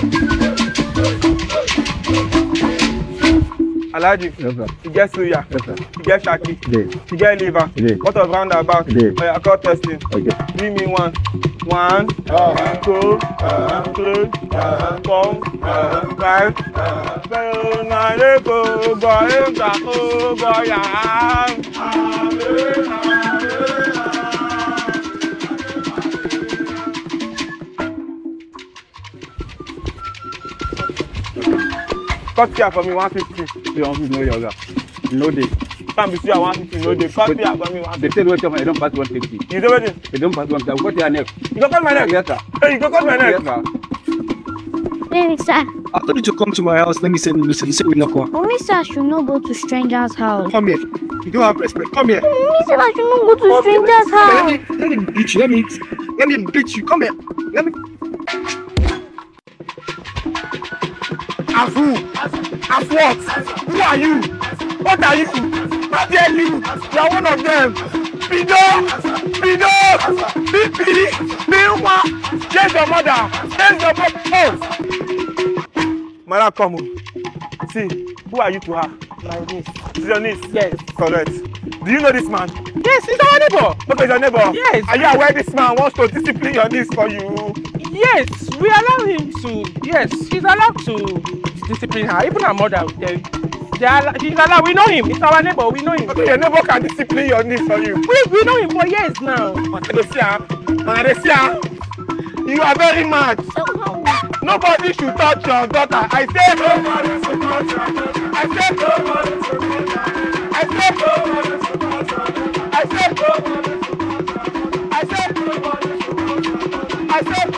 Alaji, Yes, sir. you get suya, Yes, sir. you get shaki, Yes. you get liver. Yes. What of roundabout? Yes. Oh, yeah, call testing. Okay. Give me one. 1, 2, 3, 4, 5. Cut here for me 150. You want to know yoga? No day. Can't be sure 150. No, they cut here for me 150. They tell you I don't pass 150. You do wetin? They don't pass 150. What your neck? You go cut my neck. Yes, sir. Hey, you go cut my neck. Yes, sir. Hey, sir. I told you to come to my house. Let me send you. You said we not come. Mommy said I should not go to stranger's house. Come here. You don't have respect. Come here. Mommy said I should not go to stranger's house. Let me beat you. Let me beat you. Come here. Let me. As who? As what? Who are you? What are you? How dare you? You are one of them. Bido! Biwa! There's your mother! There's your mother! Oh! Madam, come on. See, who are you to her? My niece. Is your niece? Yes. Correct. Do you know this man? Yes, he's our neighbor. Okay, your neighbor? Yes. Are you aware this man wants to discipline your niece for you? Yes, we allow him to. Yes, he's allowed to discipline her. Even her mother, he's allowed. We know him. It's our neighbor. We know him. Okay, your neighbor can discipline your niece for you. We know him for years now. Maresia, you are very mad. Nobody should touch your daughter. I said nobody should touch your daughter. I said nobody should touch her. I said nobody should touch her. I said nobody should touch her. I said nobody should touch her. I said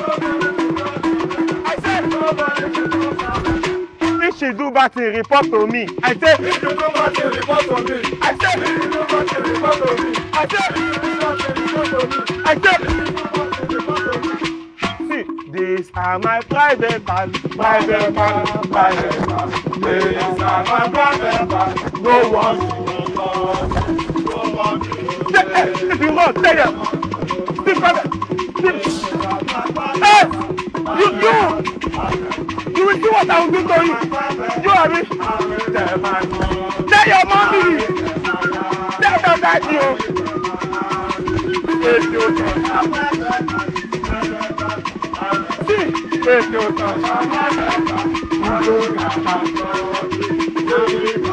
nobody should touch her. If she do bad thing, report to me. I said if you do bad thing, report to me. I said if you do bad thing, report to me. I said if you do bad thing, report to me. I said if you do bad thing, report to me. These are my private parts, private parts, private parts. These are my private parts. No one. If you want, stay there. Stay private. Hey, you do. You will see what I will do to you. You are me. Tell your mommy. Tell your daddy. See,